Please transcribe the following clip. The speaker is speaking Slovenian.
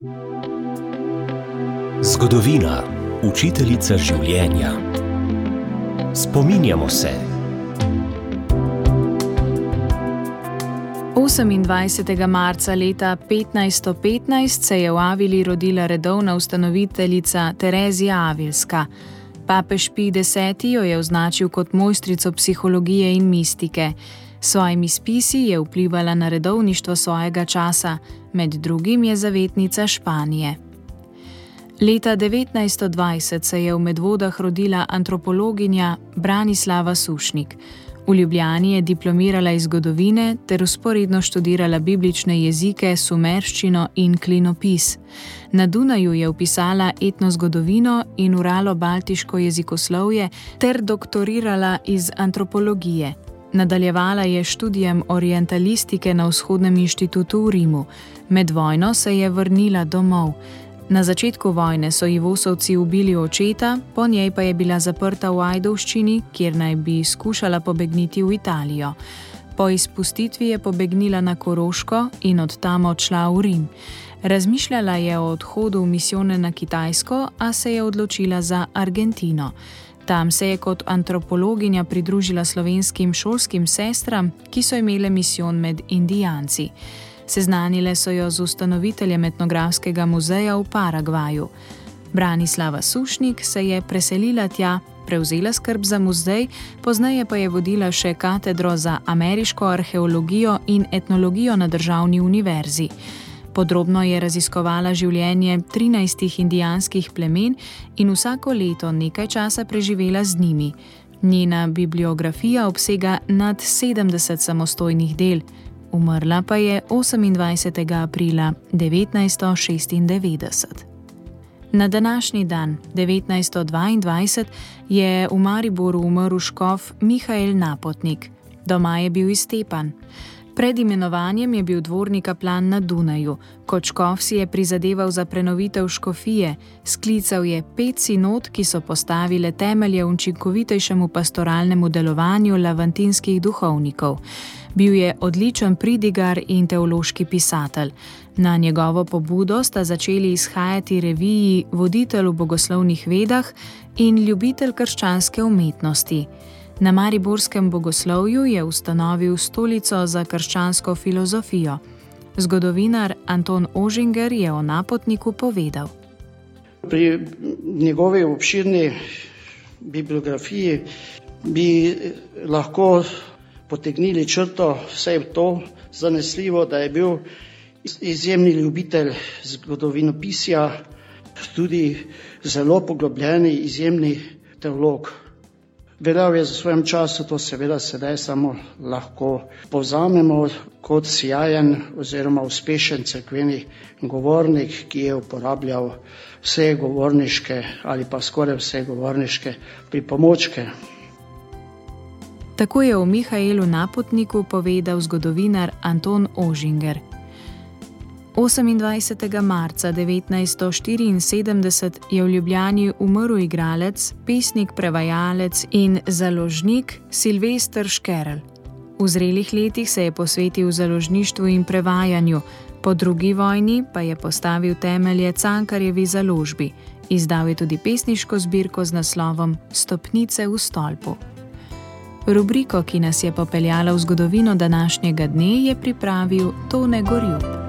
Zgodovina, učiteljica življenja. Spominjamo se. 28. marca leta 1515 se je v Avili rodila redovna ustanoviteljica Terezija Avilska. Papež Pij X. jo je označil kot mojstrico psihologije in mistike. S svojimi spisi je vplivala na redovništvo svojega časa, med drugim je zavetnica Španije. Leta 1920 se je v Medvodah rodila antropologinja Branislava Sušnik. V Ljubljani je diplomirala iz zgodovine ter vzporedno študirala biblične jezike, sumerščino in klinopis. Na Dunaju je vpisala etnozgodovino in uralo-baltiško jezikoslovje ter doktorirala iz antropologije. Nadaljevala je študijem orientalistike na Vzhodnem inštitutu v Rimu. Med vojno se je vrnila domov. Na začetku vojne so ji Vosovci ubili očeta, po njej pa je bila zaprta v Ajdovščini, kjer naj bi skušala pobegniti v Italijo. Po izpustitvi je pobegnila na Koroško in od tam odšla v Rim. Razmišljala je o odhodu v misijone na Kitajsko, a se je odločila za Argentino. Tam se je kot antropologinja pridružila slovenskim šolskim sestram, ki so imele misijon med Indijanci. Seznanile so jo z ustanoviteljem etnografskega muzeja v Paragvaju. Branislava Sušnik se je preselila tja, prevzela skrb za muzej, pozneje pa je vodila še katedro za ameriško arheologijo in etnologijo na državni univerzi. Podrobno je raziskovala življenje 13 indijanskih plemen in vsako leto nekaj časa preživela z njimi. Njena bibliografija obsega nad 70 samostojnih del. Umrla pa je 28. aprila 1996. Na današnji dan, 1922, je v Mariboru umrl škof Mihael Napotnik. Doma je bil iz Tepanj. Pred imenovanjem je bil dvorni kaplan na Dunaju. Kot škof si je prizadeval za prenovitev škofije, sklical je 5 sinod, ki so postavile temelje učinkovitejšemu pastoralnemu delovanju lavantinskih duhovnikov. Bil je odličen pridigar in teološki pisatelj. Na njegovo pobudo sta začeli izhajati reviji Voditelj v bogoslovnih vedah in Ljubitelj krščanske umetnosti. Na mariborskem bogoslovju je ustanovil stolico za krščansko filozofijo. Zgodovinar Anton Ožinger je o Napotniku povedal. Pri njegovi obširni bibliografiji bi lahko potegnili črto vse to zanesljivo, da je bil izjemni ljubitelj zgodovinopisja, tudi zelo poglobljeni, izjemni teolog. Veljal je za svojem času, to seveda sedaj samo lahko povzamemo kot sijajen oziroma uspešen cerkveni govornik, ki je uporabljal vse govorniške ali pa skoraj vse govorniške pripomočke. Tako je o Mihaelu Napotniku povedal zgodovinar Anton Ožinger. 28. marca 1974 je v Ljubljani umrl igralec, pesnik, prevajalec in založnik Silvester Škerl. V zrelih letih se je posvetil založništvu in prevajanju, po drugi vojni pa je postavil temelje Cankarjevi založbi. Izdal je tudi pesniško zbirko z naslovom Stopnice v stolpu. Rubriko, ki nas je popeljala v zgodovino današnjega dne, je pripravil Tone Gorjup.